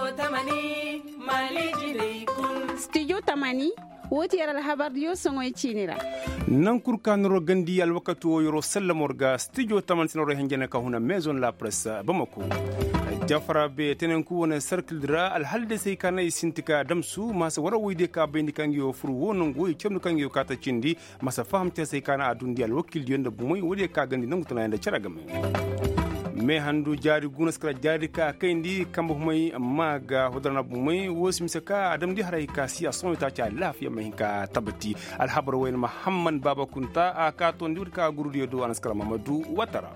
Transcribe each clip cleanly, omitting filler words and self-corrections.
tamani mali jine kun studio tamani woti yara habar yo songo chinira nan kurkanoro gandi al wakatu yoro sallamorga studio tamani sinoro henjene ka huna maison la presse bamako jafara be tenen ku wona cercle dra al halde sey kanay sintika damsu masa wara wuyde ka bendi kangiyo furu wonon goy cemno kangiyo kata cindi masa fahamte sey kana adundi al wakil yonda bumoy wode ka gandi nangu tanande caragam me handu jari gunas kala jari ka kayndi kambo humay maga hodrana bumay wosi misaka adam di haray ka siya sonta cha lafiya mahinka tabati al habar wayn muhammad baba kunta aka to ndur ka gurudi do anaskara mamadou watara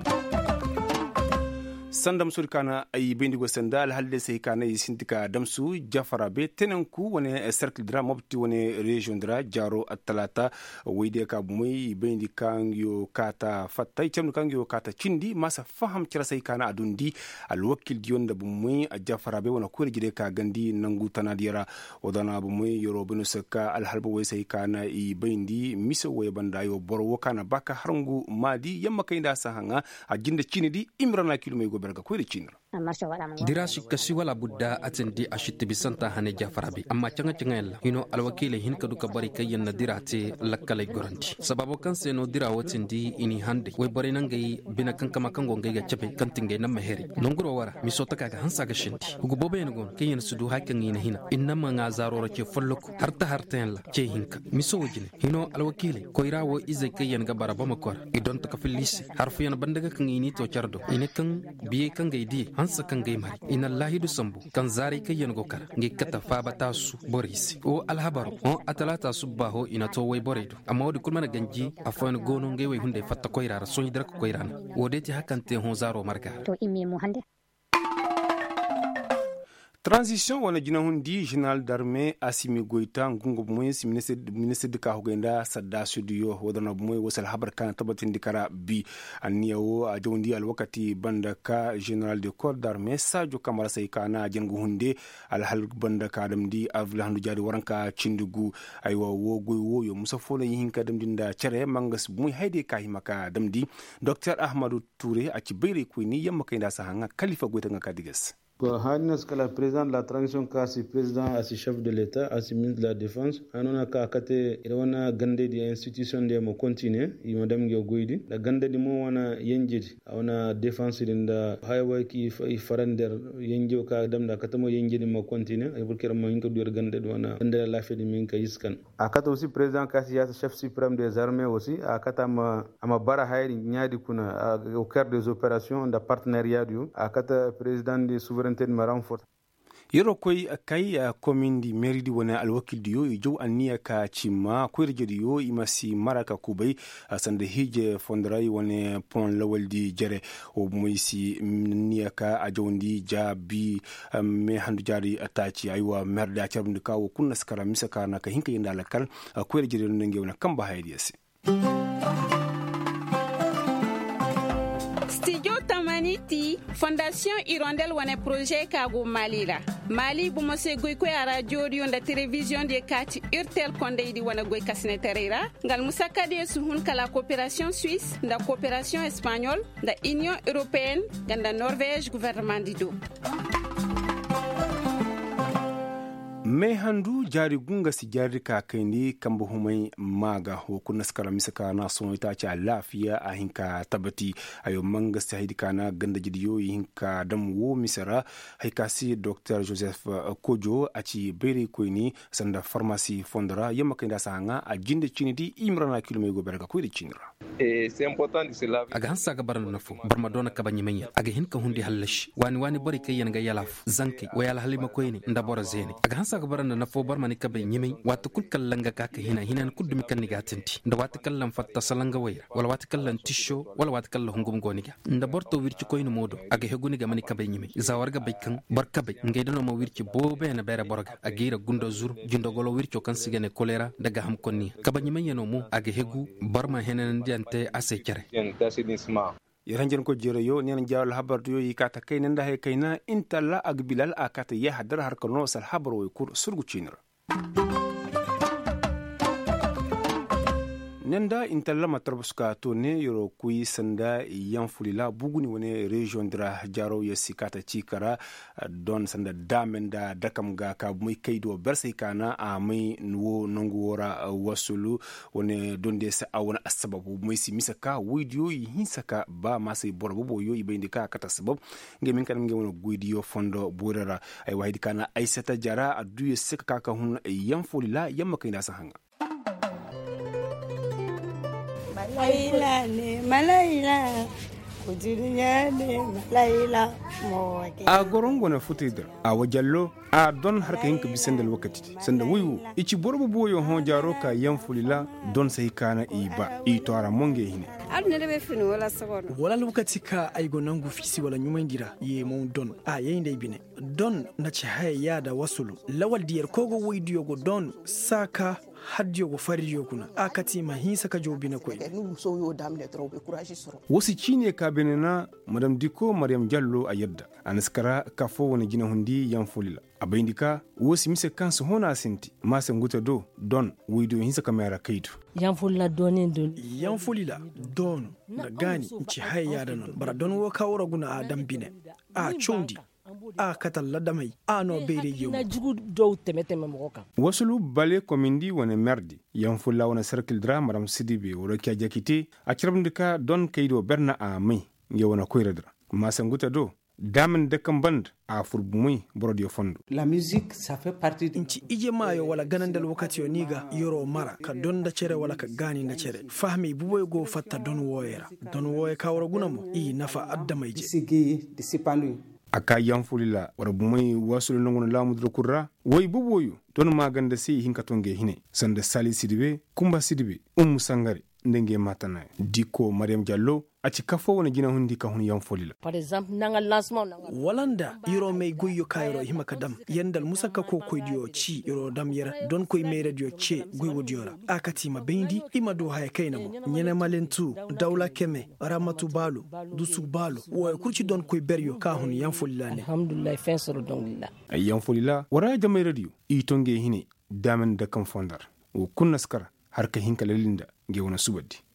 sandam surkana ay bendigo sandal halde sey kana sintika damsu jafara be tenenku wone cercle dra mobti wone region dra jaro atalata weyde ka bumuy bendi kangyo kata fatay cemno kangyo kata cindi masa faham cira sey kana adundi al wakil dionda bumuy jafara be wona ko jide ka gandi nangu tanadira odana bumuy yoro benu saka al halbo we sey kana i bendi miso we banda yo borwo kana baka harngu madi yamma kayda sahanga ajinde cinidi imrana kilumay berga kwiri cinra dira shikasi wala budda atendi ashiti bisanta hane jafarabi amma canga yalla hino alwakile hinka duka bari kayen dira te lakkale goranti sababu kan seno dira watendi ini hande way bari nangai bina kan kama kango ngai gachabe kantingai na maheri nonguro wara misota kaga hansa ga shinti hugo bobe ngon kayen sudu hakan ina hina inna ma nga zaroro ke folloko harta yalla ce hinka miso wajine hino alwakile koirawo izai kayen ga baraba makor idon ta kafilisi harfu yana bandaga kan ini to chardo ine kan biye kan gaidi hansa kan gai mari ina lahidu sambu kan zari kayen gokar ngi kata fabata su boris o alhabaru o atalata subbaho ina to way boredo amma wodi kulmana ganji afan gono ngai way hunde fatta koyrara so yidra ko koyrana wodeti hakante hon zaro marga to imme mu hande transition wana jina hundi general d'armée Assimi Goïta ngungo moyes ministre de kahugenda sadda studio wadana moy wasal habar kan tabatin dikara bi aniyawo a jondi al wakati banda ka general de corps d'armée Sadio Camara say kana jengu hunde al hal banda ka damdi avla handu jari waranka cindugu aywa wo goy wo yo musa folo yin ka damdi nda cere mangas muy hayde ka himaka damdi Dr Ahmadou Touré a ci beere ko ni yamma kayda sahanga Khalifa Goïta nga kadigas Hannes que le président de la transition kasi président asi chef de l'état asi ministre de la défense anona ka kate irwana gande di institution de mo continue i madame gyo goidi la gande di mo wana yenjidi wana défense dinda highway ki farander yenjo ka damda katamo yenjidi mo continue e burkira mo inko dur gande do wana gande la fedi min ka yiskan akata aussi président kasi ya chef suprême des armées aussi akata ama bara hayri nyaadi kuna au cœur des opérations da partenariat du akata président de souveraineté yero koy kay commune di mairie di wona alwakil diyo jow aniya ka cima ko rejedi yo imasi maraka kubay sande hije fondray wona pont lawal di jere o moysi niya ka ajondi jabi me handu jari ataci aywa merda charbu kawo kunna skara misaka na ka hinka yinda lakal ko rejedi no ngewna kamba haydiyasi Tamaniti Fondation Hirondelle wane projet kago Malira Mali bumose goy ko ara jodi on da télévision de kati Urtel konde di wana goy kasne terera ngal musaka de suhun kala coopération suisse da coopération espagnole da Union européenne ganda Norvège gouvernement dido me handu jari gunga si jari ka kaini kambo humai maga ho kunna skara misaka na so ita ci lafiya a hinka tabati ayo manga si haidi kana ganda jidiyo hinka dam wo misara haikasi Dr Joseph Kojo a ci bere koini sanda pharmacie fondara yamma kainda sanga a jinde cinidi imrana kilomay go berga ko di cinra et c'est important de se laver aga hansa ga barna nafo barma dona ka banyi menya aga hinka hundi hallash wani bari kayen ga yalaf zankai wayal halima koini ndabora zeni aga hansa ga barna nafo barma ni ka banyi menya wata kul kallanga ka hinan kuddu mi kan ni gatinti nda wata kallan fatta salanga wayra wala wata kallan tisho wala wata kallan hungum goniga nda borto wirci koini modo aga heguni ga mani ka banyi menya zawarga baykan barka bay ngedano mo wirci bobe na bere borga agira gundo zur jindo golo wirci kan sigene kolera daga ham konni ka banyi menya no mo aga hegu barma henan ante ase kere yaranjen ko jere yo nen jawal habar yo yikata kayna nda hay kayna intalla agbilal akata ya hadar har kono sal habar way kur surgu cinra nenda intalla matarbuska to ne yoro kui sanda yan fulila buguni wone region dra jaro yesi kata cikara don sanda damen da dakam ga ka muy kaydo berse kana a muy nuwo nongu wora wasulu wone donde sa awona asbabu muy si misaka widio yi hinsaka ba masay borbo boyo ibindi ka kata sabab ngemin kan ngewono guidio fondo burara ay wahidi kana aisata jara adu yesika kaka hun yan fulila yamma kayda sa hanga Malaila kujirinya ne malaila moke a gorongo na futidra a wajallo a don harka hinka bisandal wakati sanda wuyu ichi borbo boyo hon jaro ka yan fulila don sai kana iba i tora monge hine alne de be fini wala sagono wala lokaci ka ay gonangu fisi wala nyumandira ye mon don a yayin dai bine don na ci hayya da wasulu lawal diyar kogo widiyo go don saka haddiyo go fariyo kuna akati ma hinsa ka jobi na koy wasi cine ka benena madam diko maryam jallo a yadda anaskara kafo wani gina hundi yan fulila abayindika wasi mise kansu hona sinti masa nguta do don widiyo hinsa kamera kaitu yan fulila don da gani ci hayya da non bara don wo kawra guna a dambine a chondi a katalla damai a no beere yewu na jugu dow temeteme mo kan wasulu bale komindi wona merdi yan fulla wona circle dra madam sidibe woro kya jakite a cirbndika don kaydo berna a mai ngewona koyredra masanguta do damen de kamband a furbumui brodio fondo La musique, ça fait partie de... inci ije mayo wala ganandal wakati yo niga yoro mara ka don da cere wala ka gani na cere fahmi buboy go fatta don woyera don woye kawra gunamo i nafa addamayje Sigi, disipanu. aka yan fulila wara bumai wasulu nongono lamudro kurra woy buboyu don maganda si hinkatonge hine sanda sali sidibe kumba sidibe sangare ndenge matana diko maryam jallo aci kafo wona gina hundi ka hun yan fulila par exemple nanga lancement nanga walanda yoro mai goyo kayro hima kadam yandal musaka ko koydiyo ci yoro dam yera don koy mai radio ce goyo diora akati ma bendi ima do hay kaynamo nyene malentu dawla keme ramatu balu dusu balu wo kurci don koy beryo ka hun yan fulila ne alhamdulillah fin soro dongilla yan fulila wara jamay radio i tonge hine damen da kan fondar o kunnaskara har ka hinka lalinda gewona subadi